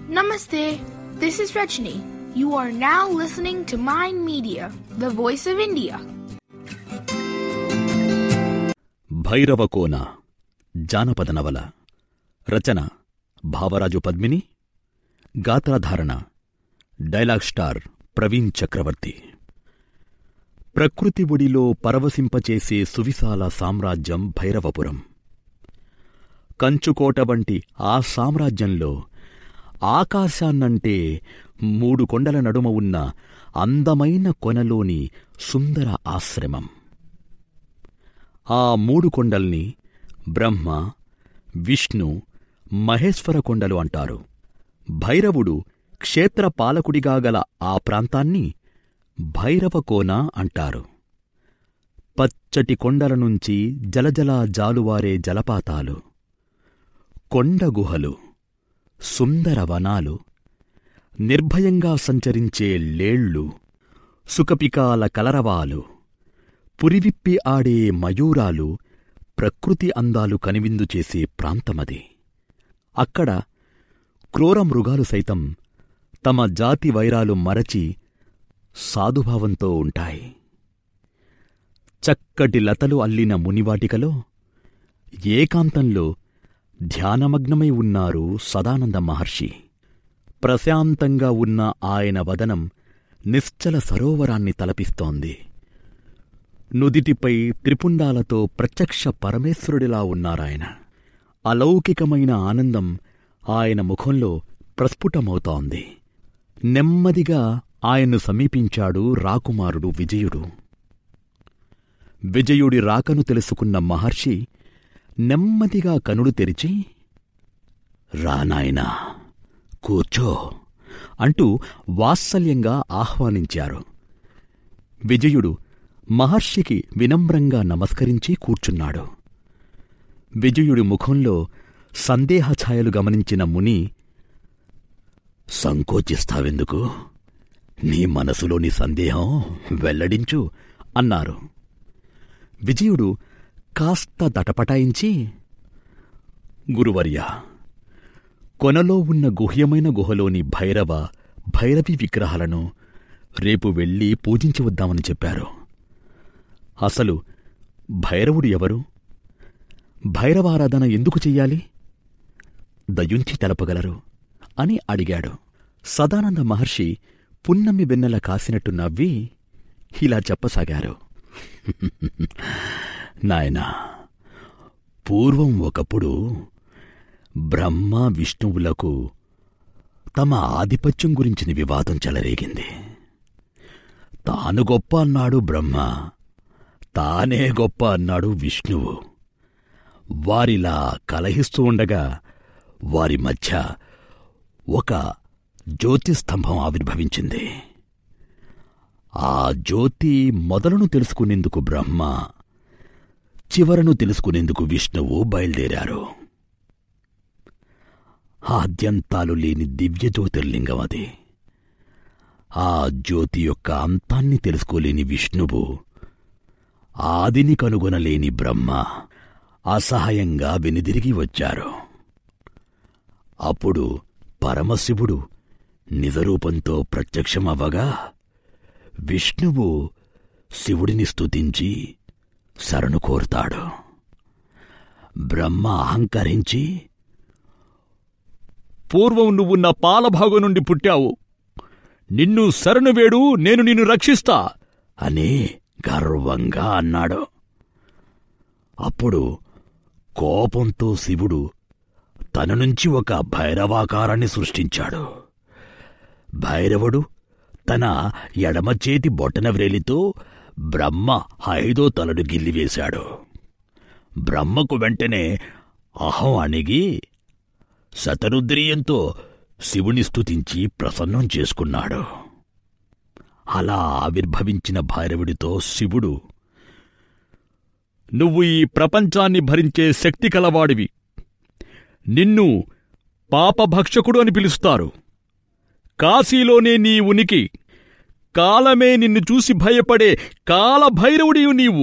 Namaste. This is Rajni. You are now listening to Mind Media, the voice of India. Bhairavakona జానపద నవల. రచన భావరాజు పద్మిని. గాత్రధారణ dialogue star Praveen Chakravarthy. ప్రకృతి ఒడిలో పరవశింపచేసే సువిశాల సామ్రాజ్యం భైరవపురం. కంచుకోట వంటి ఆ సామ్రాజ్యంలో ఆకాశాన్నంటే 3 కొండల నడుమ ఉన్న అందమైన కొనలోని సుందర ఆశ్రమం. ఆ 3 కొండల్ని బ్రహ్మ, విష్ణు, మహేశ్వర కొండలు అంటారు. భైరవుడు క్షేత్రపాలకుడిగా గల ఆ ప్రాంతాన్ని భైరవకోన అంటారు. పచ్చటి కొండల నుంచి జలజలా జాలువారే జలపాతాలు, కొండ గుహలు, సుందర వనాలు, నిర్భయంగా సంచరించే లేళ్లు, సుఖపికాల కలరవాలు, పురివిప్పి ఆడే మయూరాలు, ప్రకృతి అందాలు కనివిందు చేసే ప్రాంతమది. అక్కడ క్రూర మృగాలు సైతం తమ జాతి వైరాలు మరచి సాధుభావంతో ఉంటాయి. చక్కటి లతలు అల్లిన మునివాటికలో ఏకాంతంలో ధ్యానమగ్నమై ఉన్నారు సదానంద మహర్షి. ప్రశాంతంగా ఉన్న ఆయన వదనం నిశ్చల సరోవరాన్ని తలపిస్తోంది. నుదిటిపై త్రిపుండాలతో ప్రత్యక్ష పరమేశ్వరుడిలా ఉన్నారాయన. అలౌకికమైన ఆనందం ఆయన ముఖంలో ప్రస్ఫుటమవుతోంది. నెమ్మదిగా ఆయన్ను సమీపించాడు రాకుమారుడు విజయుడు. విజయుడి రాకను తెలుసుకున్న మహర్షి నెమ్మదిగా కనులు తెరిచి, రానాయనా, కూర్చో అంటూ వాత్సల్యంగా ఆహ్వానించారు. విజయుడు మహర్షికి వినమ్రంగా నమస్కరించి కూర్చున్నాడు. విజయుడి ముఖంలో సందేహఛాయలు గమనించిన ముని, సంకోచిస్తావెందుకు? నీ మనసులోని సందేహం వెల్లడించు అన్నారు. విజయుడు కాస్త దటపటాయించి, గురువర్యా, కొనలో ఉన్న గుహ్యమైన గుహలోని భైరవి విగ్రహాలను రేపు వెళ్ళి పూజించి వద్దామని చెప్పారు. అసలు భైరవుడు ఎవరు? భైరవారాధన ఎందుకు చెయ్యాలి? దయుంచి తెలపగలరు అని అడిగాడు. సదానంద మహర్షి పున్నమి వెన్నెల కాసినట్టు నవ్వి ఇలా చెప్పసాగారు. నాయనా, పూర్వం ఒకప్పుడు బ్రహ్మ విష్ణువులకు తమ ఆధిపత్యం గురించిన వివాదం చెలరేగింది. తాను గొప్ప అన్నాడు బ్రహ్మ, తానే గొప్ప అన్నాడు విష్ణువు. వారిలా కలహిస్తూ ఉండగా వారి మధ్య ఒక జ్యోతిస్తంభం ఆవిర్భవించింది. ఆ జ్యోతి మొదలును తెలుసుకునేందుకు బ్రహ్మ, చివరను తెలుసుకునేందుకు విష్ణువు బయలుదేరారు. ఆద్యంతాలు లేని దివ్య జ్యోతిర్లింగం అది. ఆ జ్యోతి యొక్క అంతాన్ని తెలుసుకోలేని విష్ణువు, ఆదిని కనుగొనలేని బ్రహ్మ అసహాయంగా వెనుదిరిగి వచ్చారు. అప్పుడు పరమశివుడు నిజరూపంతో ప్రత్యక్షమవ్వగా విష్ణువు శివుడిని స్తుతించి శరణు కోరుతాడు. బ్రహ్మ అహంకరించి, పూర్వం నువ్వు నా పాలభాగం నుండి పుట్టావు, నిన్ను శరణు వేడు, నేను నిన్ను రక్షిస్తా అని గర్వంగా అన్నాడు. అప్పుడు కోపంతో శివుడు తన నుంచి ఒక భైరవాకారాన్ని సృష్టించాడు. భైరవుడు తన ఎడమచేతి బొటన వ్రేలితో బ్రహ్మ 5వ తలను గిల్లివేశాడు. బ్రహ్మకు వెంటనే అహం అణిగి శతరుద్రీయంతో శివుని స్తుతించి ప్రసన్నం చేసుకున్నాడు. అలా ఆవిర్భవించిన భైరవుడితో శివుడు, నువ్వు ఈ ప్రపంచాన్ని భరించే శక్తి కలవాడివి, నిన్ను పాపభక్షకుడు అని పిలుస్తారు. కాశీలోనే నీ ఉనికి, కాలమే నిన్ను చూసి భయపడే కాలభైరవుడివి నీవు.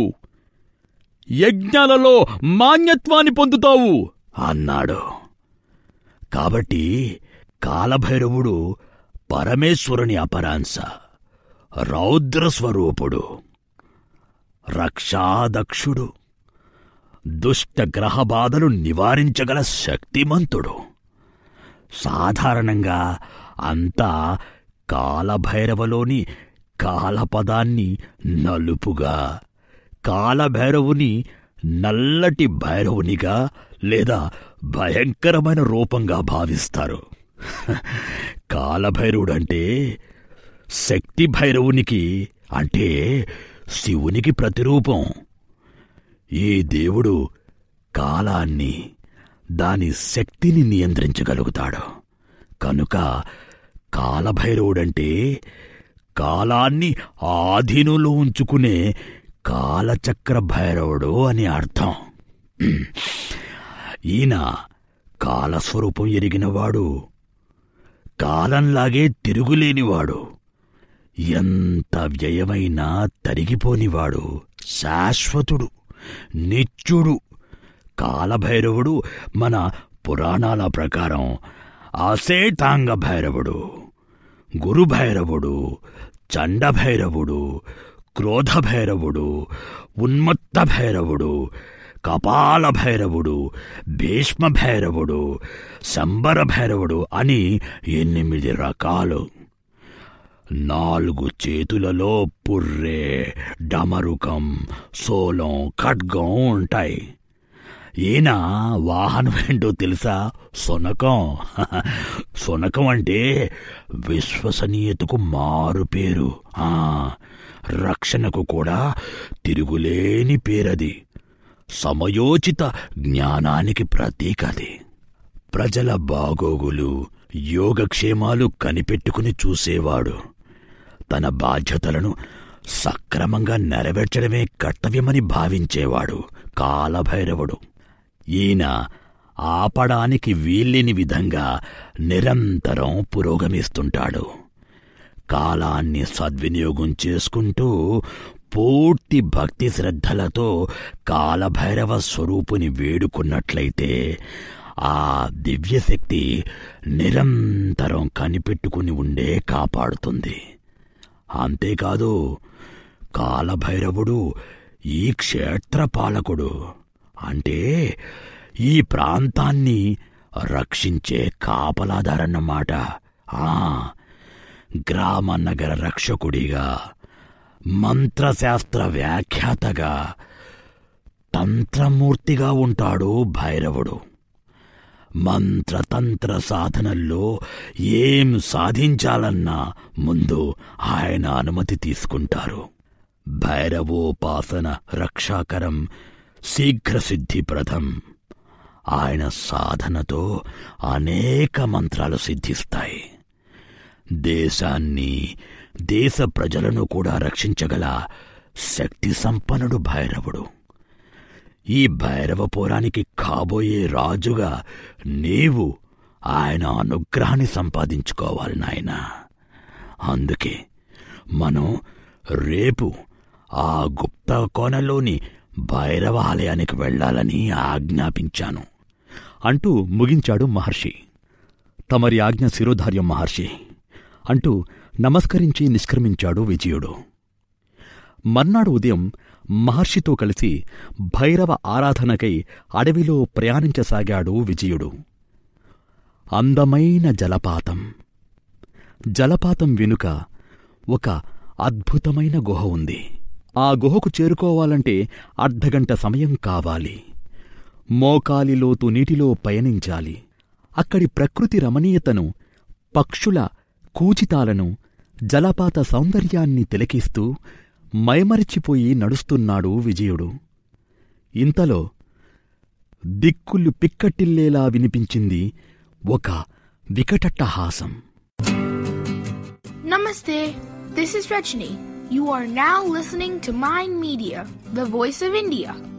యజ్ఞాలలో మాన్యత్వాన్ని పొందుతావు అన్నాడు. కాబట్టి కాలభైరవుడు పరమేశ్వరుని అపరాంశ, రౌద్రస్వరూపుడు, రక్షాదక్షుడు, దుష్ట గ్రహబాధలు నివారించగల శక్తిమంతుడు. సాధారణంగా అంతా కాలభైరవలోని కాలపదాన్ని నలుపుగా, కాలభైరవుని నల్లటి భైరవునిగా లేదా భయంకరమైన రూపంగా భావిస్తారు. కాలభైరవుడంటే శక్తి భైరవునికి, అంటే శివునికి ప్రతిరూపం. ఈ దేవుడు కాలాన్ని, దాని శక్తిని నియంత్రించగలుగుతాడు. కనుక కాలభైరవుడంటే కాలాన్ని ఆధీనంలో ఉంచుకునే కాలచక్ర భైరవుడు అని అర్థం. ఈయన కాలస్వరూపం ఎరిగినవాడు, కాలంలాగే తిరుగులేనివాడు, ఎంత వ్యయమైనా తరిగిపోనివాడు, శాశ్వతుడు, నిత్యుడు. కాలభైరవుడు మన పురాణాల ప్రకారం అశేతాంగ భైరవుడు, గురుభైరవుడు, చండభైరవుడు, క్రోధభైరవుడు, ఉన్మత్త భైరవుడు, కపాల భైరవుడు, భీష్మ భైరవుడు, శంబర భైరవుడు అని 8 రకాలు. 4 చేతులలో పుర్రె, డమరుకం, శూలం, ఖడ్గం ఉంటాయి. ఈయన వాహనం ఏంటో తెలుసా? శునకం. శునకం అంటే విశ్వసనీయతకు మారు పేరు, రక్షణకు కూడా తిరుగులేని పేరది. సమయోచిత జ్ఞానానికి ప్రతీకది. ప్రజల బాగోగులు, యోగక్షేమాలు కనిపెట్టుకుని చూసేవాడు. తన బాధ్యతలను సక్రమంగా నెరవేర్చడమే కర్తవ్యమని భావించేవాడు కాలభైరవుడు. ఈయన ఆపడానికి వీల్లేని విధంగా నిరంతరం పురోగమిస్తుంటాడు. కాలాన్ని సద్వినియోగం చేసుకుంటూ పూర్తి భక్తి శ్రద్ధలతో కాలభైరవ స్వరూపుని వేడుకున్నట్లయితే ఆ దివ్యశక్తి నిరంతరం కనిపెట్టుకుని ఉండే కాపాడుతుంది. అంతేకాదు, కాలభైరవుడు ఈ క్షేత్రపాలకుడు, అంటే ఈ ప్రాంతాన్ని రక్షించే కాపలాదారన్నమాట. గ్రామ నగర రక్షకుడిగా, మంత్రశాస్త్ర వ్యాఖ్యాతగా, తంత్రమూర్తిగా ఉంటాడు భైరవుడు. మంత్రతంత్ర సాధనల్లో ఏం సాధించాలన్నా ముందు ఆయన అనుమతి తీసుకుంటారు. భైరవోపాసన రక్షాకరం, శీఘ్రసిద్ధిప్రదం. ఆయన సాధనతో అనేక మంత్రాలు సిద్ధిస్తాయి. దేశాన్ని, దేశ ప్రజలను కూడా రక్షించగల శక్తి సంపన్నుడు భైరవుడు. ఈ భైరవపురానికి కాబోయే రాజుగా నీవు ఆయన అనుగ్రహాన్ని సంపాదించుకోవాలి నాయనా. అందుకే మనం రేపు ఆ గుప్త కోణలోని భైరవాలయానికి వెళ్లాలని ఆజ్ఞాపించాను అంటూ ముగించాడు మహర్షి. తమరి ఆజ్ఞ శిరోధార్యం మహర్షి అంటూ నమస్కరించి నిష్క్రమించాడు విజయుడు. మర్నాడు ఉదయం మహర్షితో కలిసి భైరవ ఆరాధనకై అడవిలో ప్రయాణించసాగాడు విజయుడు. అందమైన జలపాతం. జలపాతం వెనుక ఒక అద్భుతమైన గుహ ఉంది. ఆ గుహకు చేరుకోవాలంటే అర్ధగంట సమయం కావాలి. మోకాలిలోతు నీటిలో పయనించాలి. అక్కడి ప్రకృతి రమణీయతను, పక్షుల కూచితాలను, జలపాత సౌందర్యాన్ని తిలకిస్తూ మైమరిచిపోయి నడుస్తున్నాడు విజయుడు. ఇంతలో దిక్కులు పిక్కటిల్లేలా వినిపించింది ఒక వికటట్టహాసం. Namaste. This is Rajni. You are now listening to Mind Media, the voice of India.